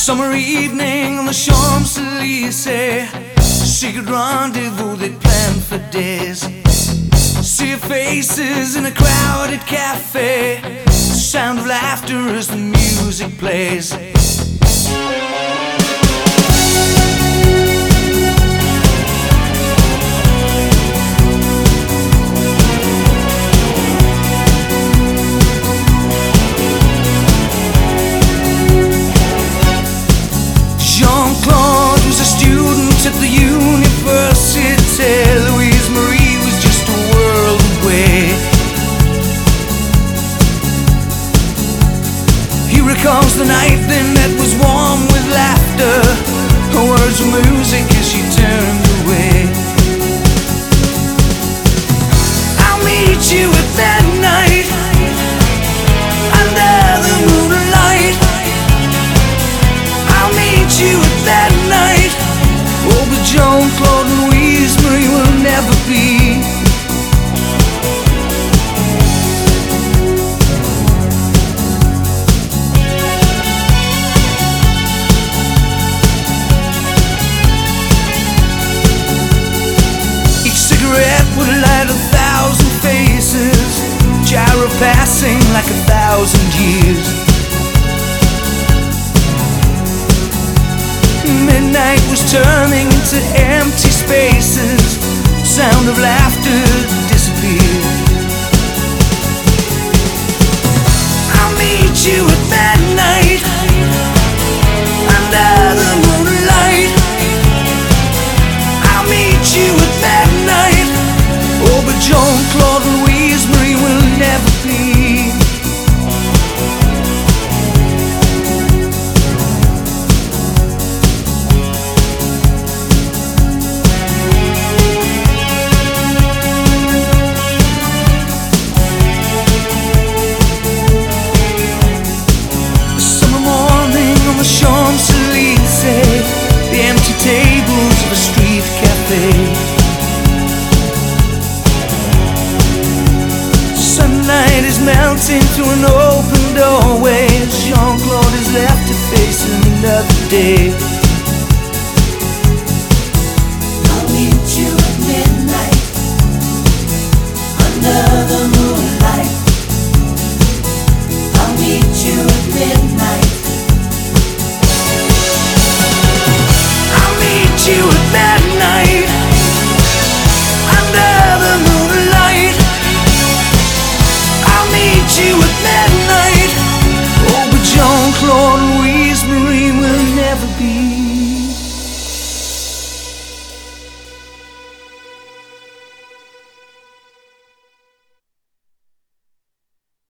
Summer evening on the Champs-Élysées, secret rendezvous they'd planned for days. See your faces in a crowded cafe, sound of laughter as the music plays. Jean-Claude was a student at the university. Louise Marie was just a world away. He recalls the night they met was warm with laughter. Her words were music as she turned away. I'll meet you at that night under the moonlight. I'll meet you at that night. Oh, but Jean-Claude and Louise Marie will never be. Each cigarette would light 1,000 faces, gyro passing like 1,000 years. Midnight was turning into empty spaces, sound of laughter disappeared. I'll meet you at that night under the moonlight. I'll meet you at that night. Oh, but Jean-Claude and Louise Marie will never be. Champs-Élysées, the empty tables of a street cafe. Sunlight is melting through an open doorway. Jean-Claude is left to face another day.